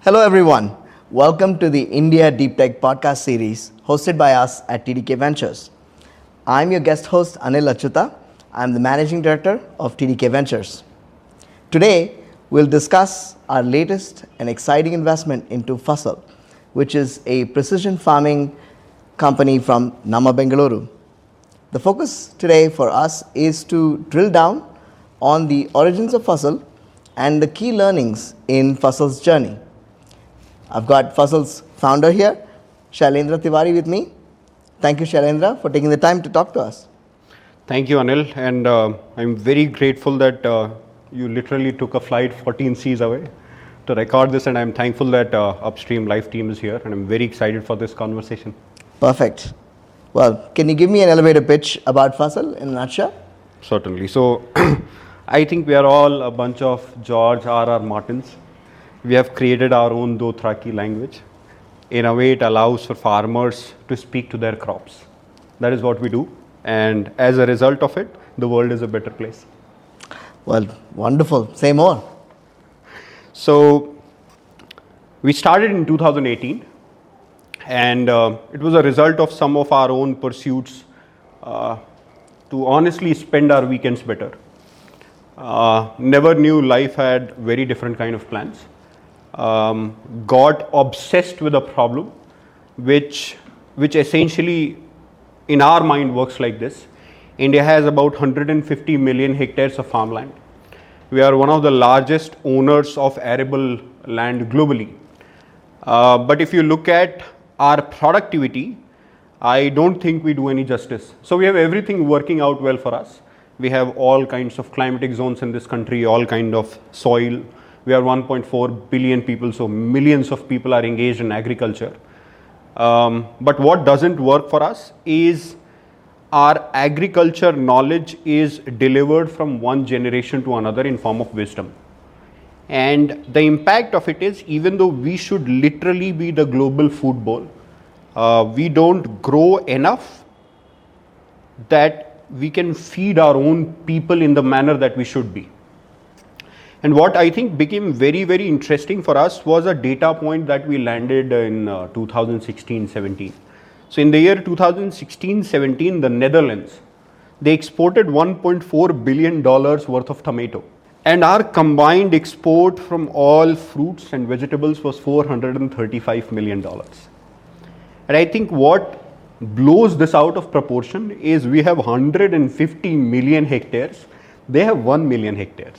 Hello everyone. Welcome to the India Deep Tech podcast series hosted by us at TDK Ventures. I'm your guest host Anil Achyuta. I'm the managing director of TDK Ventures. Today we'll discuss our latest and exciting investment into Fasal, which is a precision farming company from Nama Bengaluru. The focus today for us is to drill down on the origins of Fasal and the key learnings in Fasal's journey. I've got Fasal's founder here, Shailendra Tiwari, with me. Thank you, Shailendra, for taking the time to talk to us. Thank you, Anil, and I'm very grateful that you literally took a flight 14 seas away to record this, and I'm thankful that Upstream Live team is here, and I'm very excited for this conversation. Perfect. Well, can you give me an elevator pitch about Fasal in a nutshell? Certainly. So, I think we are all a bunch of George R.R. Martins. We have created our own Dothraki language. In a way, it allows for farmers to speak to their crops. That is what we do. And as a result of it, the world is a better place. Well, wonderful. Say more. So, we started in 2018. And it was a result of some of our own pursuits to honestly spend our weekends better. Never knew life had very different kind of plans. Got obsessed with a problem which essentially in our mind works like this. India has about 150 million hectares of farmland. We are one of the largest owners of arable land globally. But if you look at our productivity, I don't think we do any justice. So we have everything working out well for us. We have all kinds of climatic zones in this country, all kind of soil. We are 1.4 billion people, so millions of people are engaged in agriculture. But what doesn't work for us is our agriculture knowledge is delivered from one generation to another in form of wisdom. And the impact of it is, even though we should literally be the global food bowl, we don't grow enough that we can feed our own people in the manner that we should be. And what I think became very, very interesting for us was a data point that we landed in 2016-17. So in the year 2016-17, the Netherlands, they exported $1.4 billion worth of tomato. And our combined export from all fruits and vegetables was $435 million. And I think what blows this out of proportion is we have 150 million hectares. They have 1 million hectares.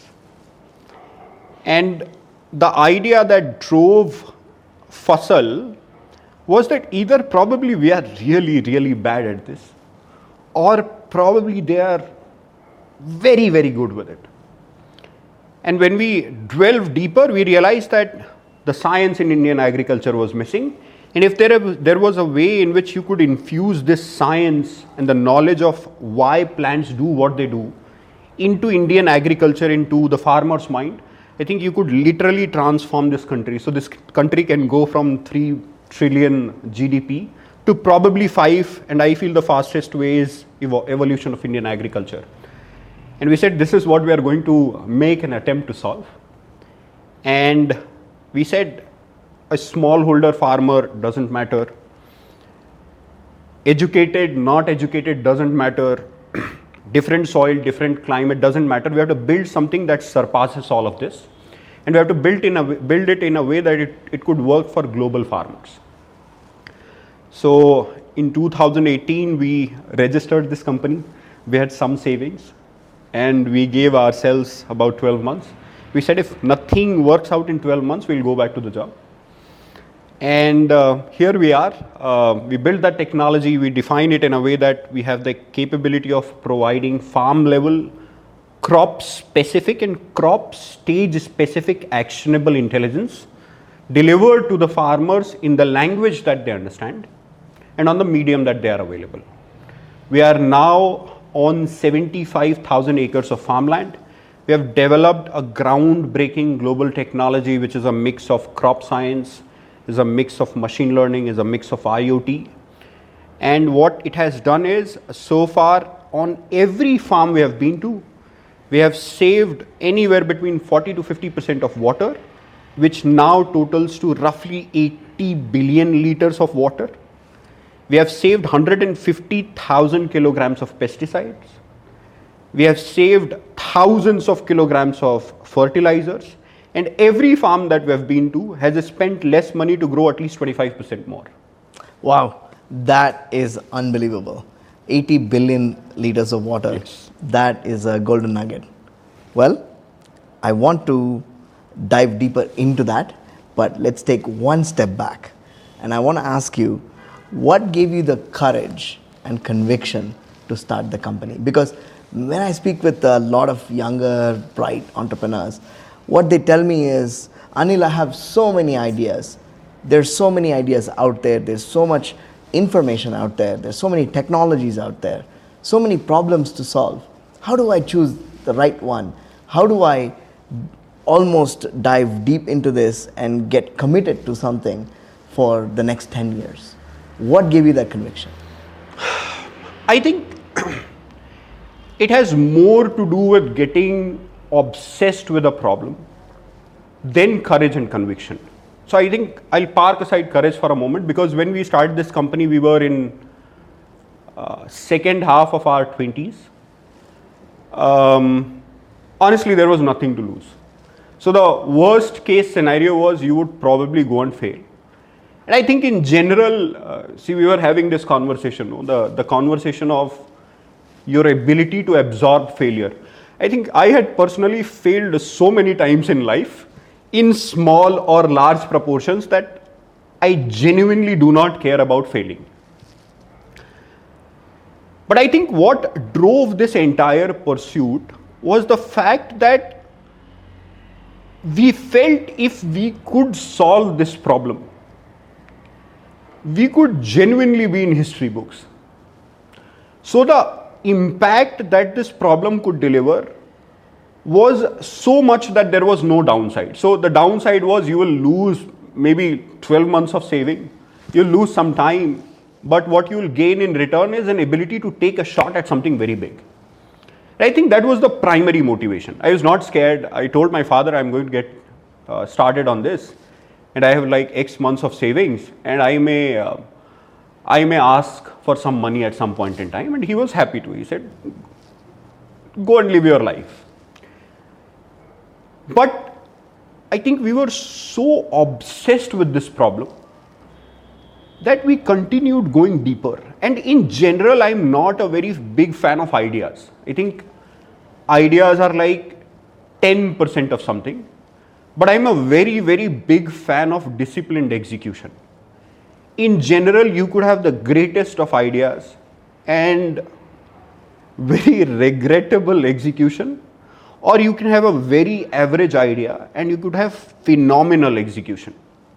And the idea that drove Fasal was that either probably we are really, really bad at this, or probably they are very, very good with it. And when we delved deeper, we realized that the science in Indian agriculture was missing. And if there was a way in which you could infuse this science and the knowledge of why plants do what they do into Indian agriculture, into the farmer's mind, I think you could literally transform this country. So this country can go from 3 trillion GDP to probably 5, and I feel the fastest way is evolution of Indian agriculture. And we said, this is what we are going to make an attempt to solve. And we said, a smallholder farmer doesn't matter. Educated, not educated doesn't matter. Different soil, different climate doesn't matter. We have to build something that surpasses all of this. And we have to build it in a way that it could work for global farmers. So in 2018, we registered this company. We had some savings. And we gave ourselves about 12 months. We said if nothing works out in 12 months, we'll go back to the job. And here we are. We built that technology. We define it in a way that we have the capability of providing farm level, crop specific and crop stage specific actionable intelligence delivered to the farmers in the language that they understand and on the medium that they are available. We are now on 75,000 acres of farmland. We have developed a groundbreaking global technology which is a mix of crop science, is a mix of machine learning, is a mix of IoT. And what it has done is, so far on every farm we have been to, we have saved anywhere between 40 to 50% of water which now totals to roughly 80 billion liters of water. We have saved 150,000 kilograms of pesticides. We have saved thousands of kilograms of fertilizers. And every farm that we have been to has spent less money to grow at least 25% more. Wow, that is unbelievable. 80 billion liters of water. Yes. That is a golden nugget. Well, I want to dive deeper into that, but let's take one step back. And I want to ask you, what gave you the courage and conviction to start the company? Because when I speak with a lot of younger, bright entrepreneurs, what they tell me is, Anil, I have so many ideas. There's so many ideas out there. There's so much information out there. There's so many technologies out there. So many problems to solve. How do I choose the right one? How do I almost dive deep into this and get committed to something for the next 10 years? What gave you that conviction? I think it has more to do with getting obsessed with a problem than courage and conviction. So I think I'll park aside courage for a moment, because when we started this company, we were in second half of our 20s. Honestly, there was nothing to lose. So the worst case scenario was you would probably go and fail. And I think in general, we were having this conversation, the conversation of your ability to absorb failure. I think I had personally failed so many times in life, in small or large proportions, that I genuinely do not care about failing. But I think what drove this entire pursuit was the fact that we felt if we could solve this problem, we could genuinely be in history books. So the impact that this problem could deliver was so much that there was no downside. So the downside was you will lose maybe 12 months of saving, you'll lose some time, but what you will gain in return is an ability to take a shot at something very big. And I think that was the primary motivation. I was not scared. I told my father I'm going to get started on this, and I have like X months of savings, and I may ask for some money at some point in time. And he was happy to. He said, go and live your life. But I think we were so obsessed with this problem that we continued going deeper. And in general, I'm not a very big fan of ideas. I think ideas are like 10% of something. But I'm a very, very big fan of disciplined execution. In general, you could have the greatest of ideas and very regrettable execution, or you can have a very average idea and you could have phenomenal execution.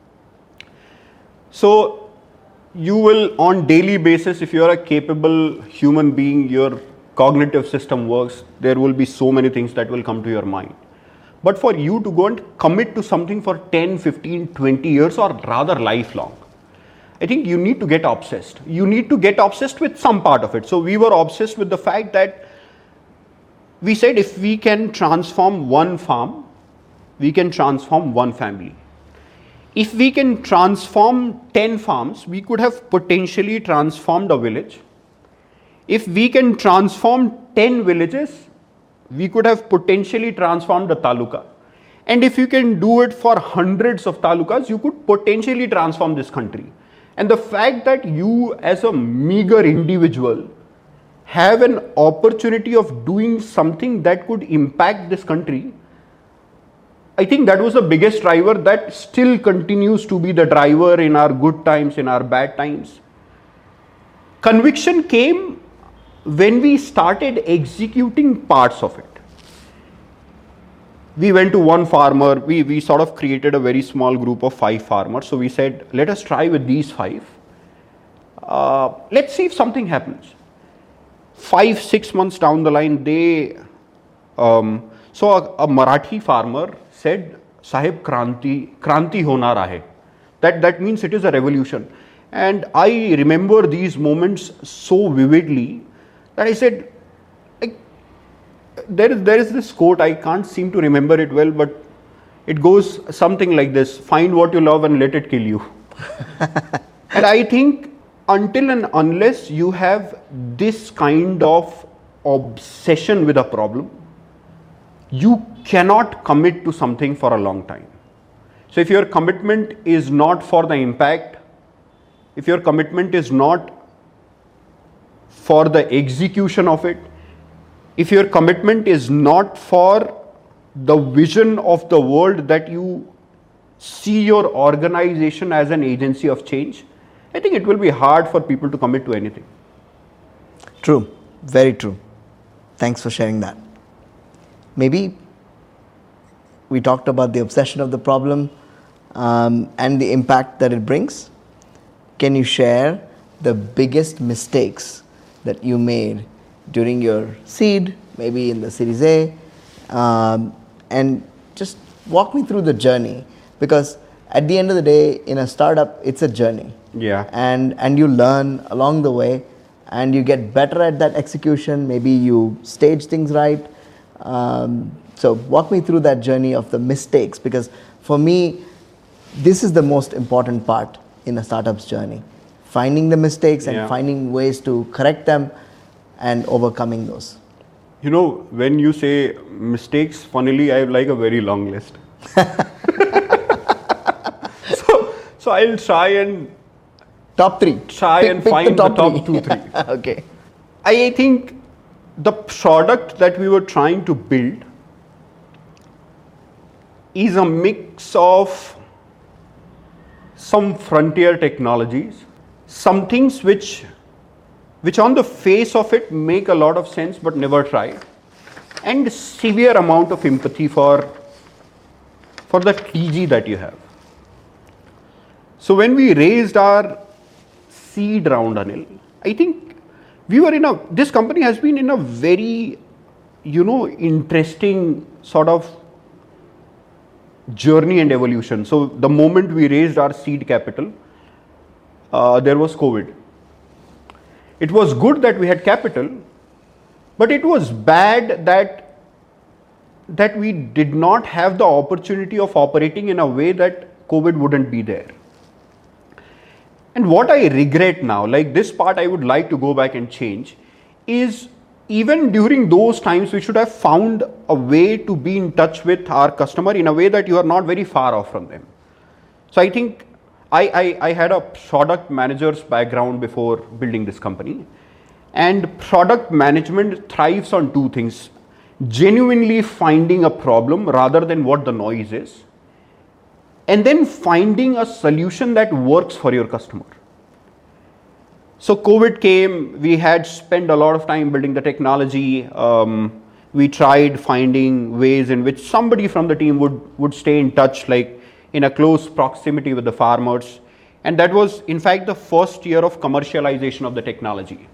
So you will, on daily basis, if you are a capable human being, your cognitive system works, there will be so many things that will come to your mind. But for you to go and commit to something for 10, 15, 20 years, or rather lifelong, I think you need to get obsessed. You need to get obsessed with some part of it. So we were obsessed with the fact that we said if we can transform one farm, we can transform one family. If we can transform 10 farms, we could have potentially transformed a village. If we can transform 10 villages, we could have potentially transformed a taluka. And if you can do it for hundreds of talukas, you could potentially transform this country. And the fact that you as a meager individual have an opportunity of doing something that could impact this country, I think that was the biggest driver that still continues to be the driver in our good times, in our bad times. Conviction came when we started executing parts of it. We went to one farmer, we sort of created a very small group of 5 farmers. So we said, let us try with these 5. Let's see if something happens. 5-6 months down the line, so a Marathi farmer said, Sahib, Kranti hona rahe. That means it is a revolution. And I remember these moments so vividly that I said, there is this quote, I can't seem to remember it well, but It goes something like this: find what you love and let it kill you. And I think until and unless you have this kind of obsession with a problem, you cannot commit to something for a long time. So if your commitment is not for the impact, if your commitment is not for the execution of it, if your commitment is not for the vision of the world that you see your organization as an agency of change, I think it will be hard for people to commit to anything. True, very true. Thanks for sharing that. Maybe we talked about the obsession of the problem and the impact that it brings. Can you share the biggest mistakes that you made during your seed, maybe in the Series A, and just walk me through the journey? Because at the end of the day, in a startup, it's a journey. Yeah. And you learn along the way, and you get better at that execution. Maybe you stage things right. So walk me through that journey of the mistakes, because for me, this is the most important part in a startup's journey. Finding the mistakes and finding ways to correct them and overcoming those. You know, when you say mistakes, funnily, I have like a very long list. So I'll try and top three. Find the top 2, 3. Okay. I think the product that we were trying to build is a mix of some frontier technologies, some things which on the face of it make a lot of sense but never tried, and severe amount of empathy for the TG that you have. So when we raised our seed round, Anil, I think we were this company has been in a very, interesting sort of journey and evolution. So the moment we raised our seed capital, there was COVID. It was good that we had capital, but it was bad that we did not have the opportunity of operating in a way that COVID wouldn't be there. And what I regret now, like this part I would like to go back and change, is even during those times we should have found a way to be in touch with our customer in a way that you are not very far off from them. So I think I had a product manager's background before building this company, and product management thrives on two things: genuinely finding a problem rather than what the noise is, and then finding a solution that works for your customer. So COVID came, we had spent a lot of time building the technology. We tried finding ways in which somebody from the team would stay in touch, like in a close proximity with the farmers. And that was, in fact, the first year of commercialization of the technology.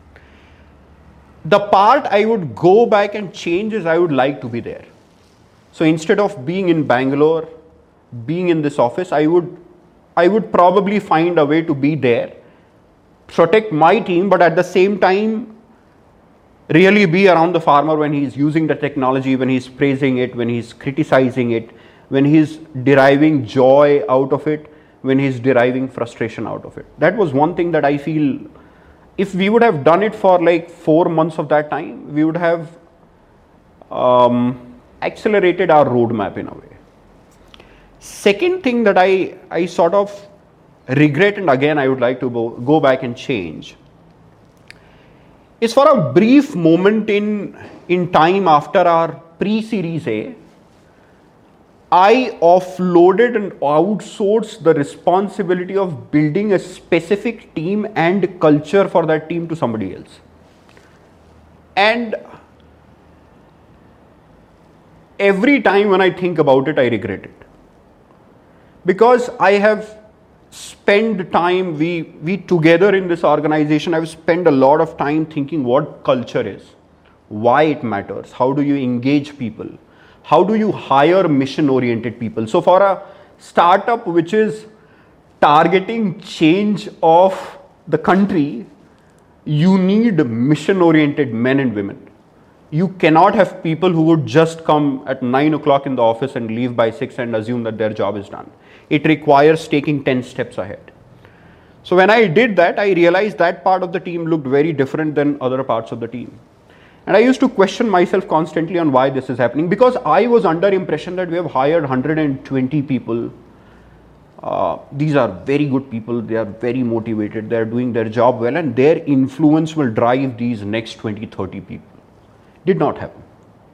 The part I would go back and change is I would like to be there. So instead of being in Bangalore, being in this office, I would probably find a way to be there, protect my team, but at the same time, really be around the farmer when he's using the technology, when he's praising it, when he's criticizing it, when he's deriving joy out of it, when he's deriving frustration out of it. That was one thing that I feel, if we would have done it for like 4 months of that time, we would have accelerated our roadmap in a way. Second thing that I sort of regret, and again I would like to go back and change, is for a brief moment in time after our pre-series A, I offloaded and outsourced the responsibility of building a specific team and culture for that team to somebody else. And every time when I think about it, I regret it. Because I have spent time, we together in this organization, I've spent a lot of time thinking what culture is, why it matters, how do you engage people, how do you hire mission-oriented people. So for a startup which is targeting change of the country, you need mission-oriented men and women. you cannot have people who would just come at 9 o'clock in the office and leave by 6 and assume that their job is done. It requires taking 10 steps ahead. So when I did that, I realized that part of the team looked very different than other parts of the team. And I used to question myself constantly on why this is happening, because I was under impression that we have hired 120 people. These are very good people, they are very motivated, they are doing their job well, and their influence will drive these next 20, 30 people. Did not happen.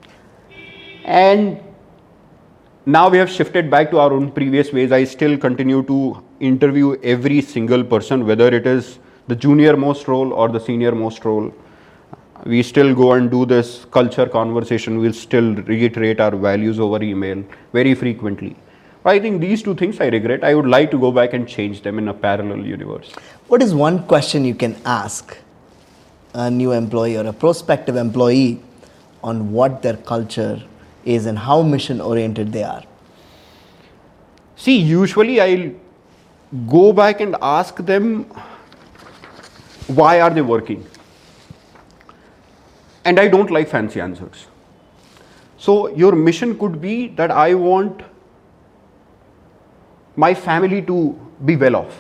And now we have shifted back to our own previous ways. I still continue to interview every single person, whether it is the junior most role or the senior most role. We still go and do this culture conversation. We'll still reiterate our values over email very frequently. I think these two things I regret. I would like to go back and change them in a parallel universe. What is one question you can ask a new employee or a prospective employee on what their culture is and how mission oriented they are? See, usually I'll go back and ask them, why are they working? And I don't like fancy answers. So your mission could be that I want my family to be well off.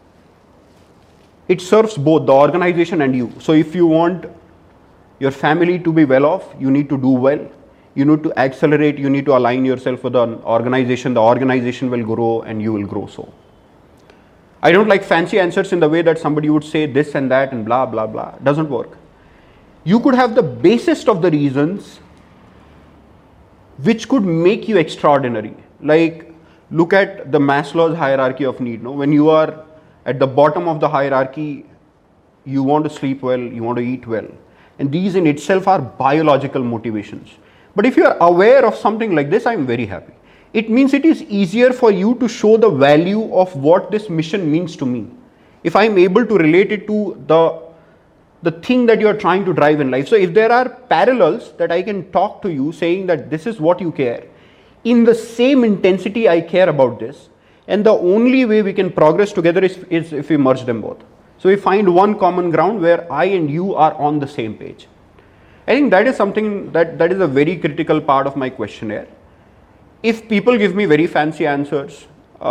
It serves both the organization and you. So if you want your family to be well off, you need to do well. You need to accelerate, you need to align yourself with an organization. The organization will grow and you will grow so. I don't like fancy answers in the way that somebody would say this and that and blah, blah, blah. It doesn't work. You could have the basest of the reasons which could make you extraordinary. Like, look at the Maslow's hierarchy of need. No? When you are at the bottom of the hierarchy, you want to sleep well, you want to eat well. And these in itself are biological motivations. But if you are aware of something like this, I am very happy. It means it is easier for you to show the value of what this mission means to me. If I am able to relate it to the thing that you are trying to drive in life. So if there are parallels that I can talk to you saying that this is what you care, in the same intensity I care about this, and the only way we can progress together is if we merge them both. So we find one common ground where I and you are on the same page. I think that is something that is a very critical part of my questionnaire. If people give me very fancy answers,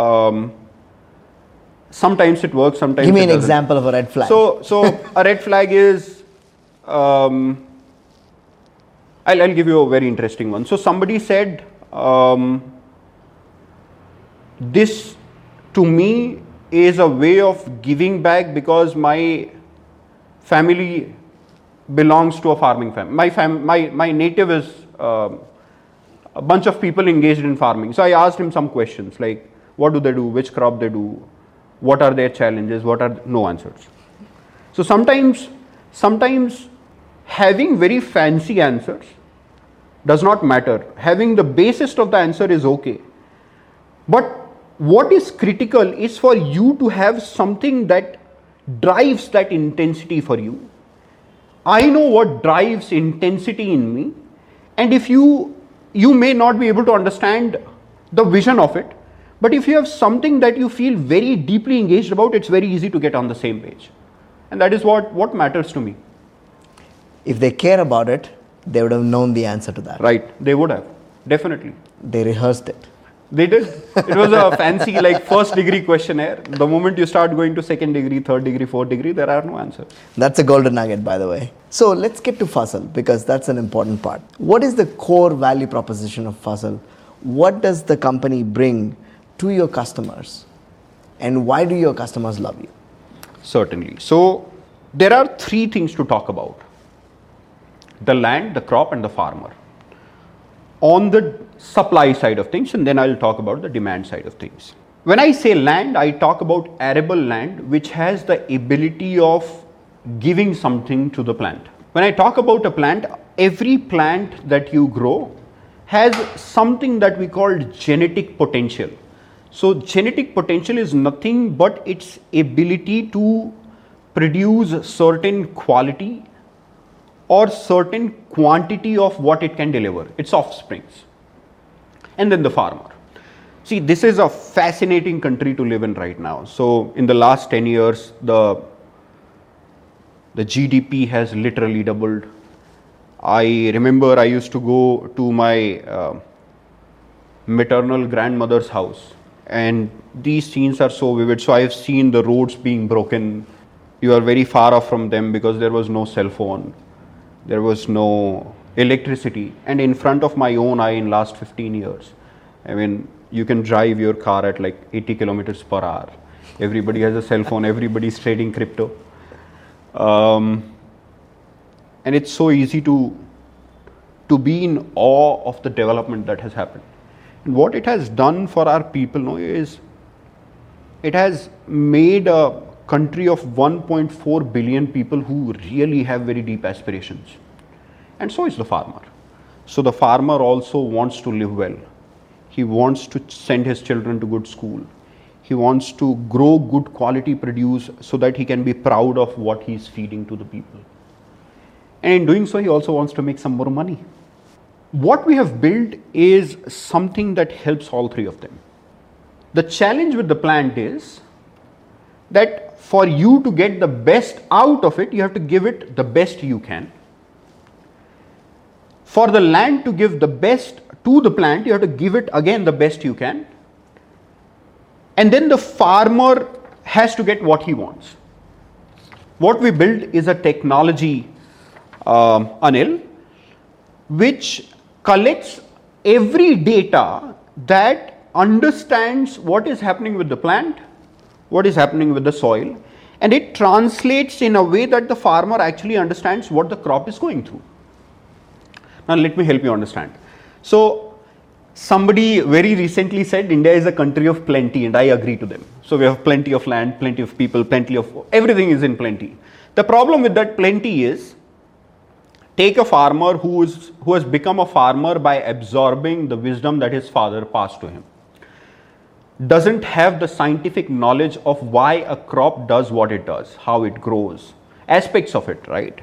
sometimes it works, sometimes it doesn't. Give me an example of a red flag. So a red flag is, I'll give you a very interesting one. So somebody said, this to me is a way of giving back because my family belongs to a farming family. My native is a bunch of people engaged in farming. So I asked him some questions like, what do they do, which crop they do, what are their challenges, what are no answers. So sometimes having very fancy answers does not matter. Having the basis of the answer is okay. But what is critical is for you to have something that drives that intensity for you. I know what drives intensity in me, and if you may not be able to understand the vision of it, but if you have something that you feel very deeply engaged about, it's very easy to get on the same page. And that is what matters to me. If they care about it, they would have known the answer to that. Right, they would have, definitely. They rehearsed it. They did. It was a fancy first degree questionnaire. The moment you start going to second degree, third degree, fourth degree, there are no answers. That's a golden nugget, by the way. So let's get to Fuzzle because that's an important part. What is the core value proposition of Fuzzle? What does the company bring to your customers? And why do your customers love you? Certainly. So there are three things to talk about: the land, the crop, and the farmer. On the supply side of things, and then I'll talk about the demand side of things. When I say land, I talk about arable land which has the ability of giving something to the plant. When I talk about a plant, every plant that you grow has something that we call genetic potential. So genetic potential is nothing but its ability to produce certain quality or certain quantity of what it can deliver, its offsprings. And then the farmer. See, this is a fascinating country to live in right now. So in the last 10 years, the GDP has literally doubled. I remember I used to go to my maternal grandmother's house, and these scenes are so vivid. So I have seen the roads being broken. You are very far off from them because there was no cell phone, there was no electricity, and in front of my own eye in last 15 years, I mean, you can drive your car at like 80 kilometers per hour. Everybody has a cell phone, everybody's trading crypto. And it's so easy to be in awe of the development that has happened. And what it has done for our people is it has made a country of 1.4 billion people who really have very deep aspirations. And so is the farmer. So the farmer also wants to live well. He wants to send his children to good school. He wants to grow good quality produce so that he can be proud of what he is feeding to the people. And in doing so, he also wants to make some more money. What we have built is something that helps all three of them. The challenge with the plant is that for you to get the best out of it, you have to give it the best you can. For the land to give the best to the plant, you have to give it again the best you can. And then the farmer has to get what he wants. What we built is a technology, Anil, which collects every data that understands what is happening with the plant, what is happening with the soil, and it translates in a way that the farmer actually understands what the crop is going through. Now let me help you understand. So somebody very recently said India is a country of plenty, and I agree to them. So we have plenty of land, plenty of people, plenty of everything is in plenty. The problem with that plenty is, take a farmer who has become a farmer by absorbing the wisdom that his father passed to him. Doesn't have the scientific knowledge of why a crop does what it does, how it grows, aspects of it, right?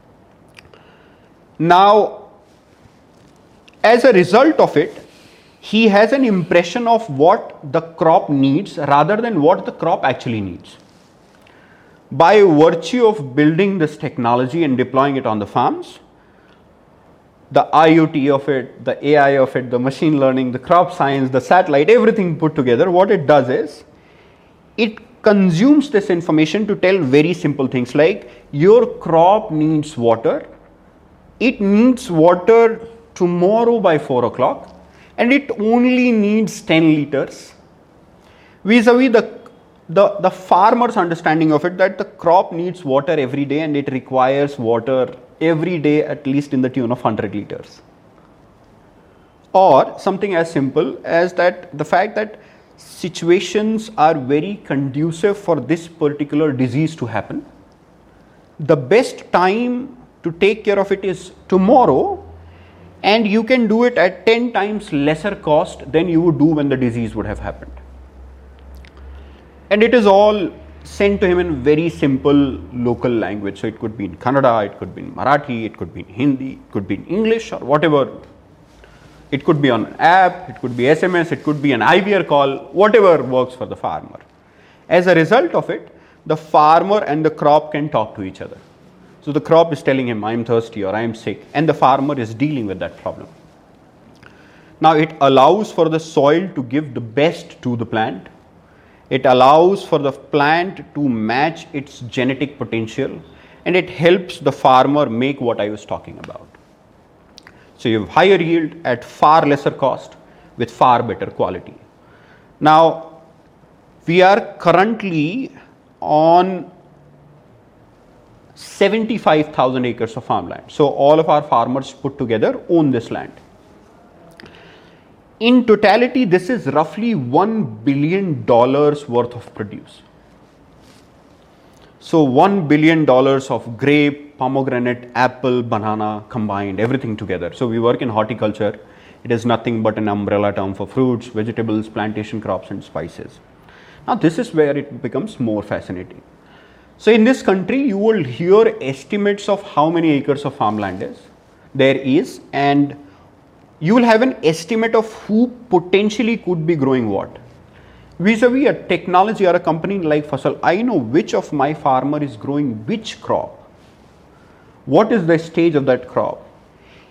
Now, as a result of it, he has an impression of what the crop needs rather than what the crop actually needs. By virtue of building this technology and deploying it on the farms, the IoT of it, the AI of it, the machine learning, the crop science, the satellite, everything put together, what it does is, it consumes this information to tell very simple things like, your crop needs water, it needs water tomorrow by 4 o'clock, and it only needs 10 liters. Vis-a-vis the farmer's understanding of it, that the crop needs water every day and it requires water every day at least in the tune of 100 liters. Or something as simple as that the fact that situations are very conducive for this particular disease to happen. The best time to take care of it is tomorrow, and you can do it at 10 times lesser cost than you would do when the disease would have happened. And it is all sent to him in very simple local language. So it could be in Kannada, it could be in Marathi, it could be in Hindi, it could be in English or whatever. It could be on an app, it could be SMS, it could be an IVR call, whatever works for the farmer. As a result of it, the farmer and the crop can talk to each other. So the crop is telling him, I'm thirsty or I'm sick, and the farmer is dealing with that problem. Now it allows for the soil to give the best to the plant. It allows for the plant to match its genetic potential, and it helps the farmer make what I was talking about. So you have higher yield at far lesser cost with far better quality. Now we are currently on 75,000 acres of farmland. So all of our farmers put together own this land. In totality, this is roughly $1 billion worth of produce. So $1 billion of grape, pomegranate, apple, banana combined, everything together. So we work in horticulture. It is nothing but an umbrella term for fruits, vegetables, plantation crops and spices. Now this is where it becomes more fascinating. So in this country, you will hear estimates of how many acres of farmland there is, and you will have an estimate of who potentially could be growing what. Vis-a-vis a technology or a company like Fasal, I know which of my farmer is growing which crop. What is the stage of that crop?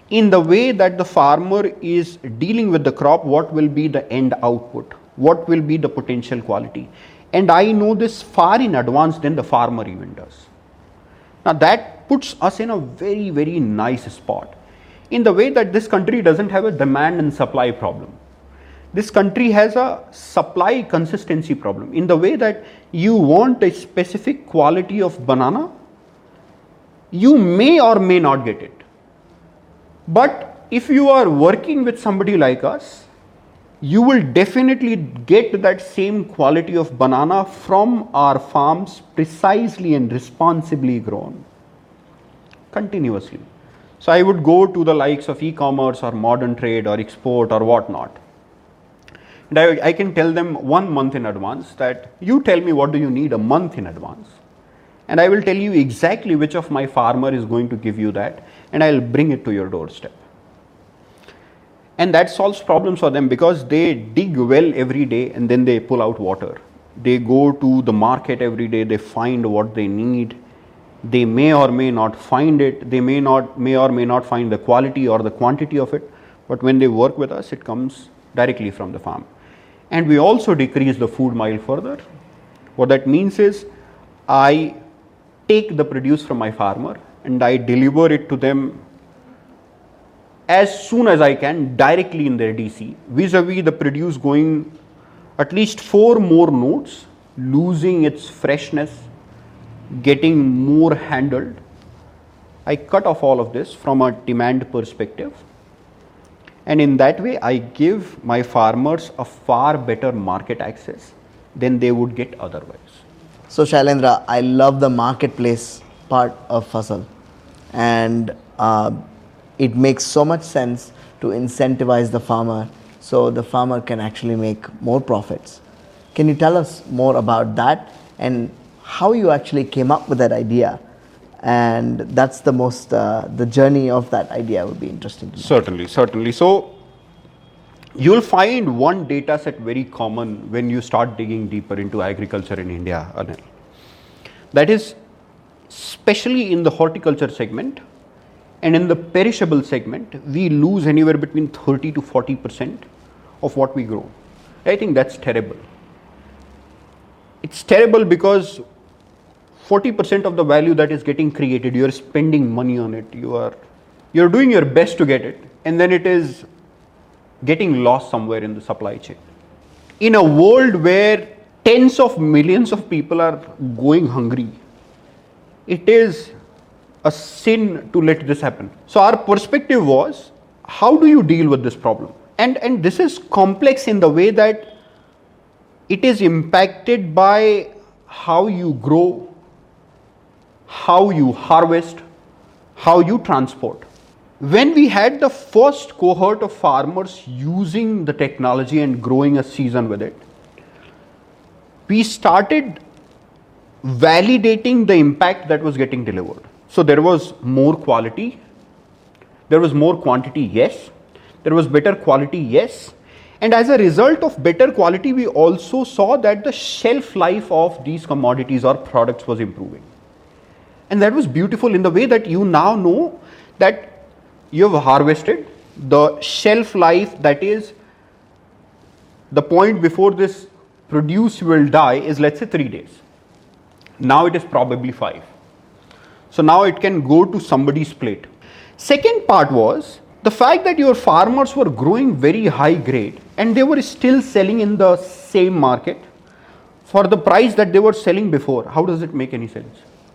in the way that the farmer is dealing with the crop, what will be the end output, what will be the potential quality. And I know this far in advance than the farmer even does. Now that puts us in a very, very nice spot in the way that this country doesn't have a demand and supply problem. This country has a supply consistency problem in the way that you want a specific quality of banana, you may or may not get it. But if you are working with somebody like us, you will definitely get that same quality of banana from our farms, precisely and responsibly grown, continuously. So I would go to the likes of e-commerce or modern trade or export or whatnot. And I can tell them 1 month in advance that you tell me what do you need a month in advance. And I will tell you exactly which of my farmer is going to give you that, and I will bring it to your doorstep. And that solves problems for them because they dig well every day and then they pull out water. They go to the market every day, they find what they need. They may or may not find it, they may or may not find the quality or the quantity of it, but when they work with us, it comes directly from the farm. And we also decrease the food mile further. What that means is, I take the produce from my farmer and I deliver it to them as soon as I can directly in their DC, vis-a-vis the produce going at least 4 more nodes, losing its freshness, getting more handled. I cut off all of this from a demand perspective, and in that way I give my farmers a far better market access than they would get otherwise. So Shailendra, I love the marketplace part of Fasal, and it makes so much sense to incentivize the farmer so the farmer can actually make more profits. Can you tell us more about that and how you actually came up with that idea? And that's the most, the journey of that idea would be interesting to know. Certainly. So you'll find one data set very common when you start digging deeper into agriculture in India, Anil. That is, especially in the horticulture segment and in the perishable segment, we lose anywhere between 30 to 40% of what we grow. I think that's terrible. It's terrible because 40% of the value that is getting created, you're spending money on it, you're doing your best to get it, and then it is getting lost somewhere in the supply chain. In a world where tens of millions of people are going hungry, it is a sin to let this happen. So our perspective was, how do you deal with this problem? And this is complex in the way that it is impacted by how you grow, how you harvest, how you transport. When we had the first cohort of farmers using the technology and growing a season with it, we started validating the impact that was getting delivered. So there was more quality, there was more quantity, yes. There was better quality, yes. And as a result of better quality, we also saw that the shelf life of these commodities or products was improving. And that was beautiful in the way that you now know that you have harvested, the shelf life, that is the point before this produce will die, is let's say 3 days. Now it is probably 5. So now it can go to somebody's plate. Second part was the fact that your farmers were growing very high grade and they were still selling in the same market for the price that they were selling before. How does it make any sense?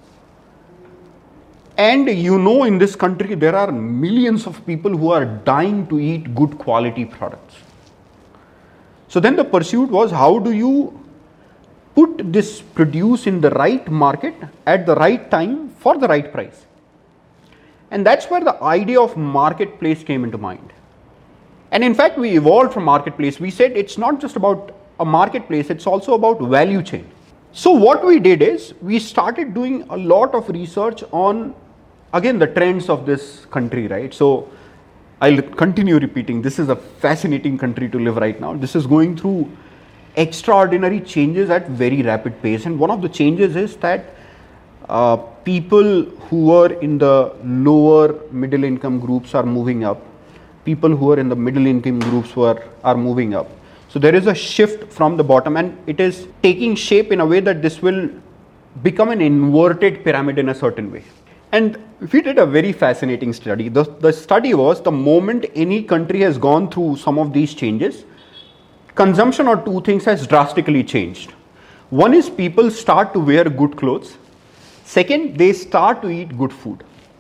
And you know, in this country there are millions of people who are dying to eat good quality products. So then the pursuit was, how do you put this produce in the right market at the right time for the right price? And that's where the idea of marketplace came into mind. And in fact, we evolved from marketplace. We said it's not just about a marketplace, it's also about value chain. So what we did is, we started doing a lot of research on, again, the trends of this country, right? So I'll continue repeating, this is a fascinating country to live right now. This is going through extraordinary changes at very rapid pace. And one of the changes is that People who are in the lower middle income groups are moving up. People who are in the middle income groups are moving up. So there is a shift from the bottom, and it is taking shape in a way that this will become an inverted pyramid in a certain way. And we did a very fascinating study. The study was, the moment any country has gone through some of these changes, consumption of two things has drastically changed. One is people start to wear good clothes. Second, they start to eat good food.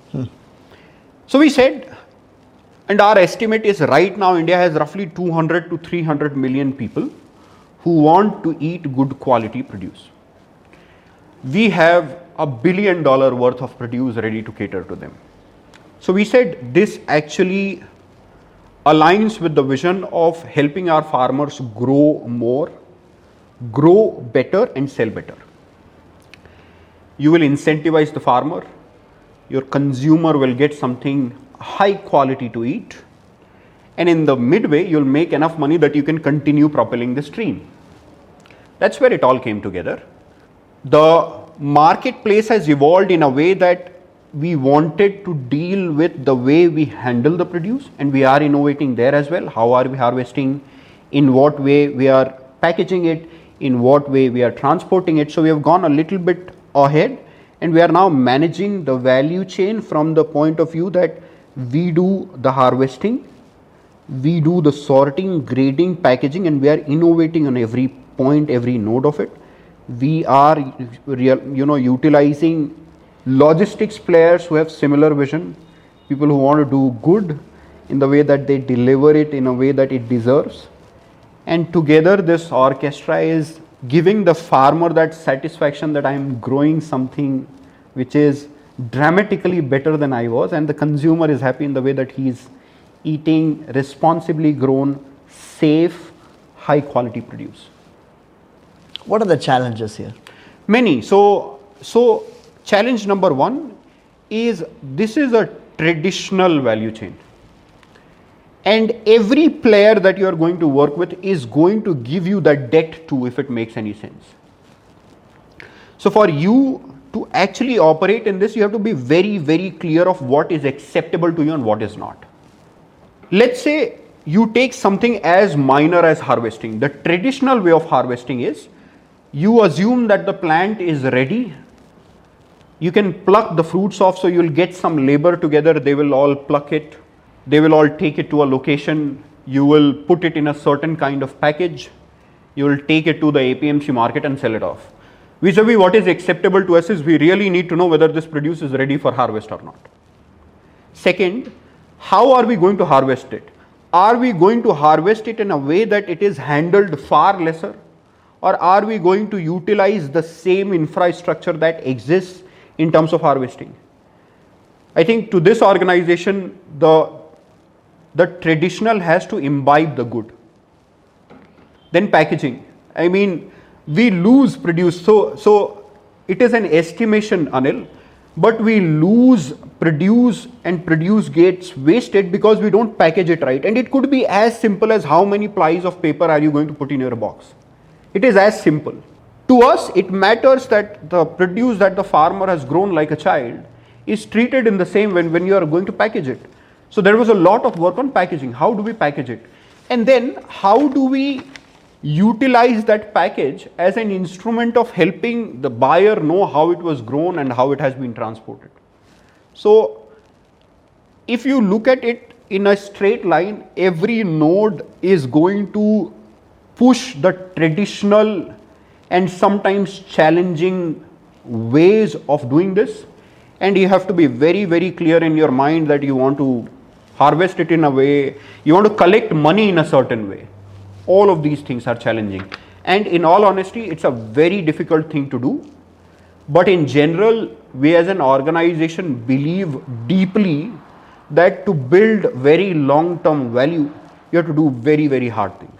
So we said, and our estimate is right now India has roughly 200 to 300 million people who want to eat good quality produce. We have $1 billion worth of produce ready to cater to them. So we said this actually aligns with the vision of helping our farmers grow more, grow better and sell better. You will incentivize the farmer, your consumer will get something high quality to eat, and in the midway you'll make enough money that you can continue propelling the stream. That's where it all came together. The marketplace has evolved in a way that we wanted to deal with the way we handle the produce, and we are innovating there as well. How are we harvesting, in what way we are packaging it, in what way we are transporting it. So we have gone a little bit ahead, and we are now managing the value chain from the point of view that we do the harvesting, we do the sorting, grading, packaging, and we are innovating on every point, every node of it. We are utilizing logistics players who have similar vision, people who want to do good in the way that they deliver it in a way that it deserves. And together this orchestra is giving the farmer that satisfaction that I am growing something which is dramatically better than I was, and the consumer is happy in the way that he is eating responsibly grown, safe, high quality produce. What are the challenges here? Many. So challenge number one is, this is a traditional value chain, and every player that you are going to work with is going to give you that debt too, if it makes any sense. So for you to actually operate in this, you have to be very, very clear of what is acceptable to you and what is not. Let's say you take something as minor as harvesting. The traditional way of harvesting is, you assume that the plant is ready, you can pluck the fruits off, so you will get some labor together, they will all pluck it, they will all take it to a location, you will put it in a certain kind of package, you will take it to the APMC market and sell it off. Vis-a-vis what is acceptable to us is, we really need to know whether this produce is ready for harvest or not. Second, how are we going to harvest it? Are we going to harvest it in a way that it is handled far lesser? Or are we going to utilize the same infrastructure that exists in terms of harvesting? I think to this organization, the traditional has to imbibe the good. Then packaging. I mean, we lose produce. So it is an estimation, Anil, but we lose produce, and produce gets wasted because we don't package it right. And it could be as simple as, how many plies of paper are you going to put in your box? It is as simple. To us, it matters that the produce that the farmer has grown like a child is treated in the same way when you are going to package it. So there was a lot of work on packaging. How do we package it? And then how do we utilize that package as an instrument of helping the buyer know how it was grown and how it has been transported? So if you look at it in a straight line, every node is going to push the traditional and sometimes challenging ways of doing this, and you have to be very, very clear in your mind that you want to harvest it in a way, you want to collect money in a certain way. All of these things are challenging, and in all honesty, it's a very difficult thing to do. But in general, we as an organization believe deeply that to build very long-term value, you have to do very, very hard things.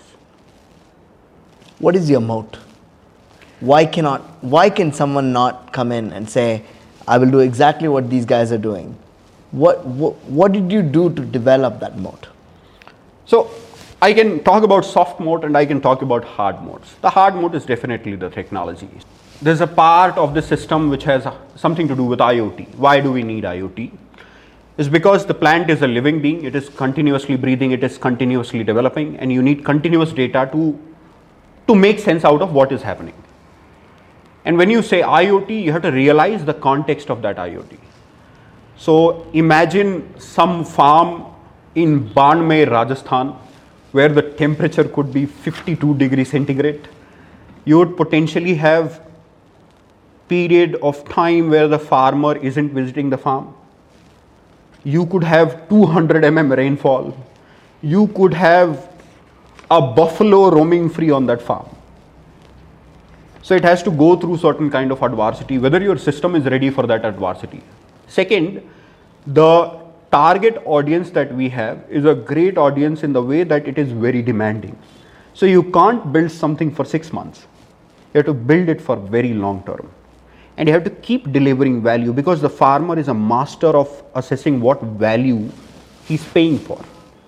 What is your moat? Why can someone not come in and say, I will do exactly what these guys are doing? What did you do to develop that moat? So I can talk about soft moat and I can talk about hard moats. The hard moat is definitely the technology. there's a part of the system which has something to do with IoT. Why do we need IoT? Is because the plant is a living being, it is continuously breathing, it is continuously developing, and you need continuous data to make sense out of what is happening. And when you say IoT, you have to realize the context of that IoT. So imagine some farm in Banmer, Rajasthan, where the temperature could be 52 degrees centigrade. You would potentially have period of time where the farmer isn't visiting the farm. You could have 200 mm rainfall. You could have a buffalo roaming free on that farm. So it has to go through certain kind of adversity, whether your system is ready for that adversity. Second, the target audience that we have is a great audience in the way that it is very demanding. So you can't build something for 6 months. You have to build it for very long term. And you have to keep delivering value, because the farmer is a master of assessing what value he's paying for.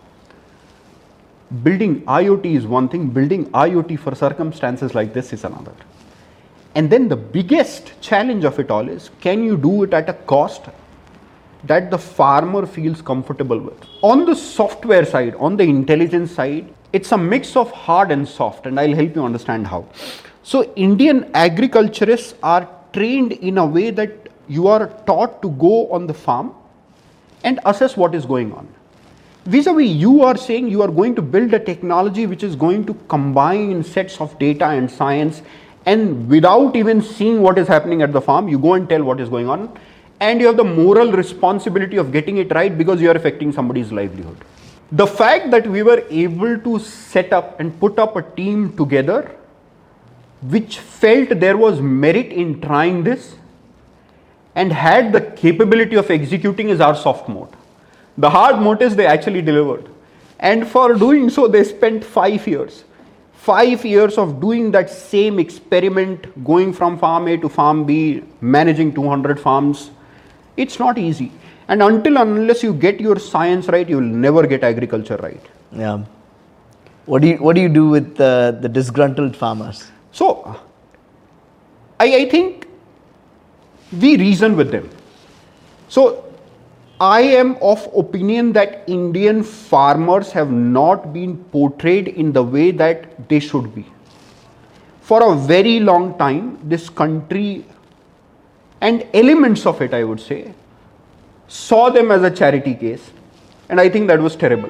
Building IoT is one thing, building IoT for circumstances like this is another. And then the biggest challenge of it all is, can you do it at a cost that the farmer feels comfortable with? On the software side, on the intelligence side, it's a mix of hard and soft, and I'll help you understand how. So Indian agriculturists are trained in a way that you are taught to go on the farm and assess what is going on. Vis-a-vis, you are saying you are going to build a technology which is going to combine sets of data and science, and without even seeing what is happening at the farm, you go and tell what is going on, and you have the moral responsibility of getting it right because you are affecting somebody's livelihood. The fact that we were able to set up and put up a team together which felt there was merit in trying this and had the capability of executing is our soft mode. The hard mode is they actually delivered. And for doing so, they spent 5 years. 5 years of doing that same experiment, going from farm A to farm B, managing 200 farms. It's not easy. And unless you get your science right, you will never get agriculture right. Yeah. What do you do with the disgruntled farmers? So, I think we reason with them. So, I am of opinion that Indian farmers have not been portrayed in the way that they should be. For a very long time, this country and elements of it, I would say, saw them as a charity case, and I think that was terrible.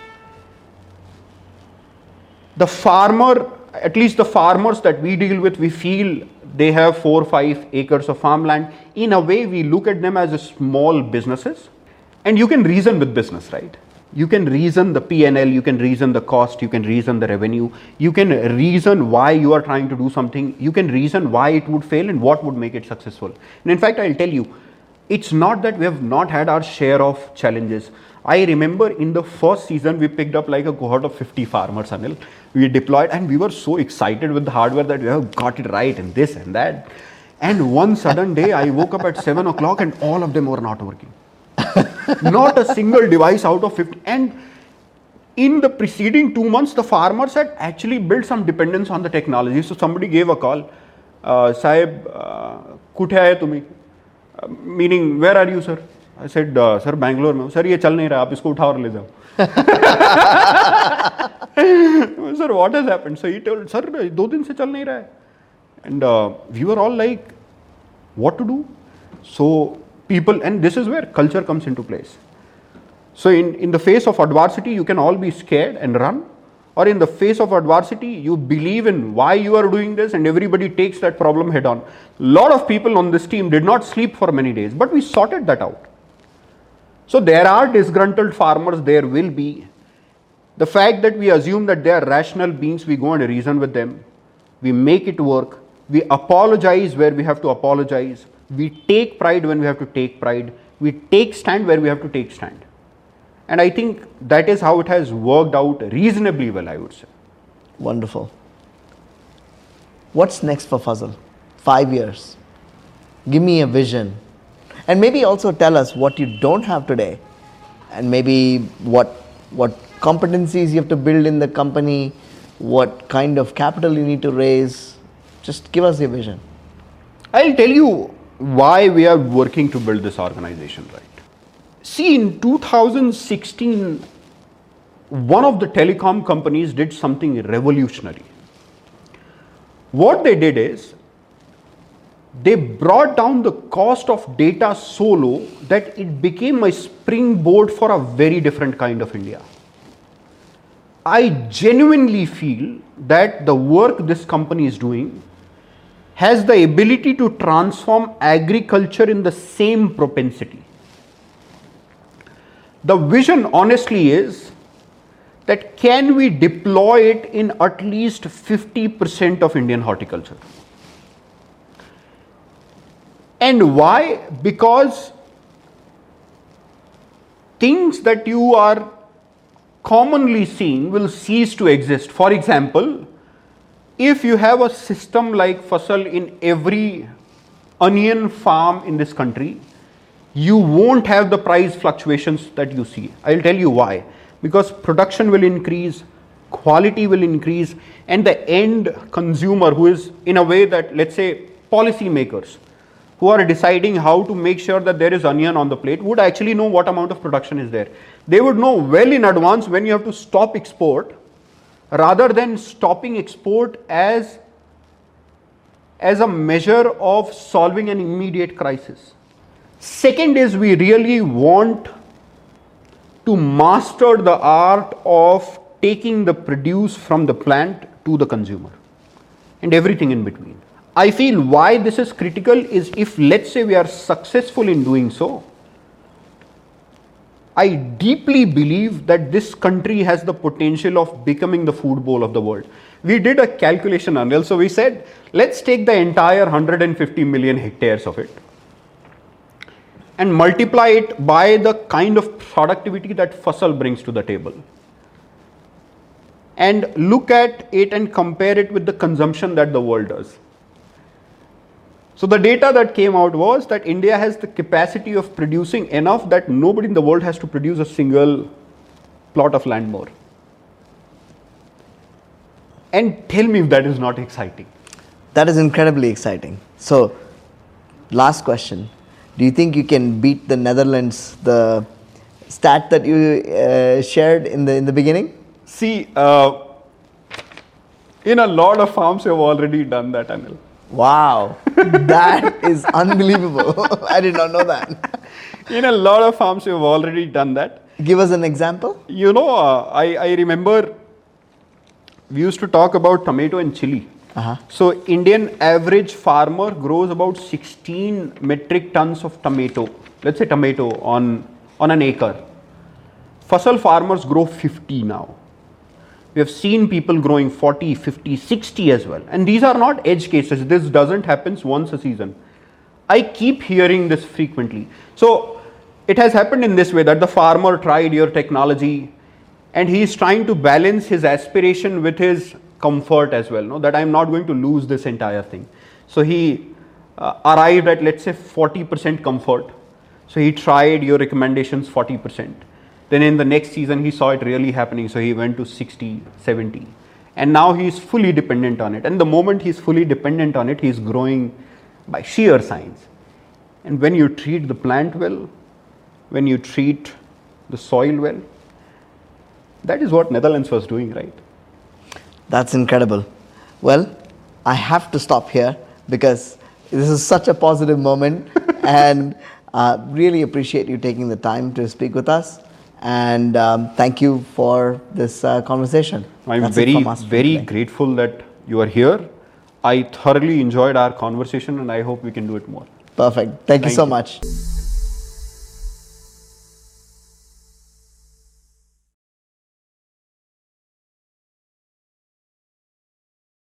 The farmer, at least the farmers that we deal with, we feel they have 4 or 5 acres of farmland. In a way, we look at them as small businesses. And you can reason with business, right? You can reason the P&L, you can reason the cost, you can reason the revenue, you can reason why you are trying to do something, you can reason why it would fail and what would make it successful. And in fact, I'll tell you, it's not that we have not had our share of challenges. I remember in the first season, we picked up like a cohort of 50 farmers, Anil. We deployed and we were so excited with the hardware that we have got it right and this and that. And one sudden day, I woke up at 7 o'clock and all of them were not working. Not a single device out of 50. And in the preceding 2 months, the farmers had actually built some dependence on the technology. So somebody gave a call, Sahib, kuthe aaye tumi? Meaning, where are you, sir? I said, sir, Bangalore mein. Sir, ye chal nahi raha, aap isko uthao aur le jao. Sir, what has happened? So he told, sir, 2 din se chal nahi raha hai. And we were all like, what to do? So people, and this is where culture comes into place. So in the face of adversity, you can all be scared and run, or in the face of adversity, you believe in why you are doing this and everybody takes that problem head on. A lot of people on this team did not sleep for many days, but we sorted that out. So there are disgruntled farmers, there will be. The fact that we assume that they are rational beings, we go and reason with them, we make it work, we apologize where we have to apologize, we take pride when we have to take pride, we take stand where we have to take stand. And I think that is how it has worked out reasonably well, I would say. Wonderful. What's next for Fazal? 5 years. Give me a vision. And maybe also tell us what you don't have today, and maybe what competencies you have to build in the company, what kind of capital you need to raise. Just give us your vision. I'll tell you why we are working to build this organization, right? See, in 2016, one of the telecom companies did something revolutionary. What they did is, they brought down the cost of data so low that it became a springboard for a very different kind of India. I genuinely feel that the work this company is doing has the ability to transform agriculture in the same propensity. The vision honestly is that can we deploy it in at least 50% of Indian horticulture? And why? Because things that you are commonly seeing will cease to exist. For example, if you have a system like Fasal in every onion farm in this country, you won't have the price fluctuations that you see. I'll tell you why. Because production will increase, quality will increase, and the end consumer, who is in a way that, let's say, policy makers who are deciding how to make sure that there is onion on the plate, would actually know what amount of production is there. They would know well in advance when you have to stop export, rather than stopping export as a measure of solving an immediate crisis. Second is, we really want to master the art of taking the produce from the plant to the consumer and everything in between. I feel why this is critical is, if let's say we are successful in doing so, I deeply believe that this country has the potential of becoming the food bowl of the world. We did a calculation, Anil. So we said, let's take the entire 150 million hectares of it and multiply it by the kind of productivity that Fasal brings to the table, and look at it and compare it with the consumption that the world does. So the data that came out was that India has the capacity of producing enough that nobody in the world has to produce a single plot of land more. And tell me if that is not exciting. That is incredibly exciting. So, last question. Do you think you can beat the Netherlands, the stat that you shared in the beginning? See, in a lot of farms, you have already done that, Anil. Wow, that is unbelievable. I did not know that. In a lot of farms, you have already done that. Give us an example. You know, I remember we used to talk about tomato and chili. So Indian average farmer grows about 16 metric tons of tomato, let's say tomato on an acre. Fasal farmers grow 50 now. We have seen people growing 40, 50, 60 as well. And these are not edge cases. This doesn't happen once a season. I keep hearing this frequently. So it has happened in this way, that the farmer tried your technology and he is trying to balance his aspiration with his comfort as well, no? That I'm not going to lose this entire thing. So he arrived at, let's say, 40% comfort. So he tried your recommendations 40%. Then in the next season, he saw it really happening. So he went to 60, 70. And now he is fully dependent on it. And the moment he's fully dependent on it, he's growing by sheer science. And when you treat the plant well, when you treat the soil well, that is what Netherlands was doing, right? That's incredible. Well, I have to stop here because this is such a positive moment and really appreciate you taking the time to speak with us. And thank you for this conversation. I'm very grateful that you are here. I thoroughly enjoyed our conversation and I hope we can do it more. Perfect. Thank you so much.